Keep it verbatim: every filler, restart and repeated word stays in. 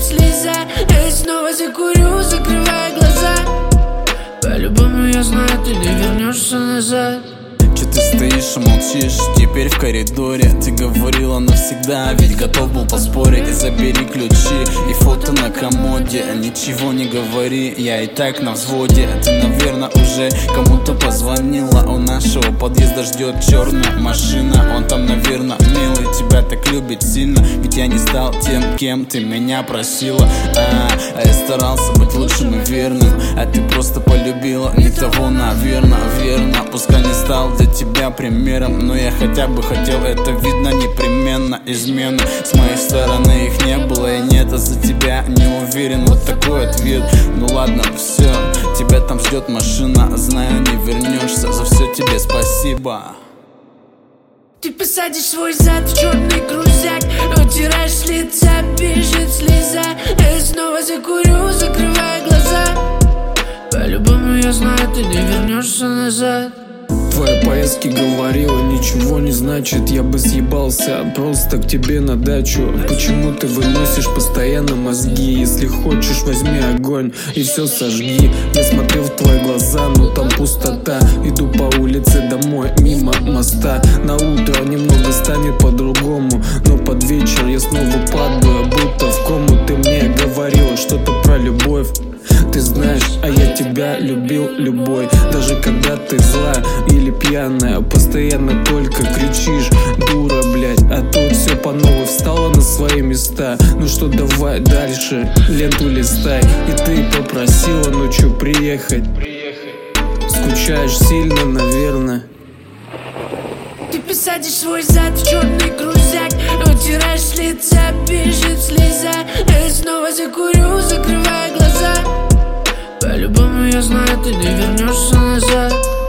слеза. Я снова закурю, закрывая глаза. По-любому я знаю, ты не вернешься назад. Че ты стоишь и молчишь, теперь в коридоре. Ты говорила навсегда, ведь готов был поспорить. Забери ключи и фото на комоде. Ничего не говори, я и так на взводе. Ты, наверное, уже кому-то позвонила. У нашего подъезда ждет черная машина. Он там, наверное, милый, тебя так любит сильно. Ведь я не стал тем, кем ты меня просила. А, а я старался быть лучшим и верным, а ты просто полюбила не того, наверное, верно. Пускай не стал для тебя примером, но я хотя бы хотел, это видно непременно. Измены с моей стороны их не было, и нет, а за тебя не уверен. Вот такой ответ. Ну ладно, все, тебя там ждет машина. Знаю, не вернешься, за все тебе спасибо. Ты посадишь свой зад в черный крузак, утираешь с лица, бежит слеза. Я снова закурю, закрывая глаза. По-любому я знаю, ты не вернешься назад. Твоя поездки говорила, ничего не значит. Я бы съебался просто к тебе на дачу. Почему ты выносишь постоянно мозги? Если хочешь, возьми огонь и все сожги. Я смотрел в твои глаза, но там пустота. Иду по улице домой, мимо моста. На утро немного станет по-другому, но под вечер я снова падаю, будто в кому. Ты мне говорила что-то про любовь. Ты знаешь, а я тебя любил любой. Даже когда ты злая или пьяная, постоянно только кричишь: дура, блядь. А тут все по новой встало на свои места. Ну что, давай дальше, ленту листай. И ты попросила ночью приехать. Скучаешь сильно, наверное. Ты посадишь свой зад в черный крузак, утираешь с лица, бежит слеза. Я снова закурю, закрывая глаза. По-любому я знаю, ты не вернешься назад.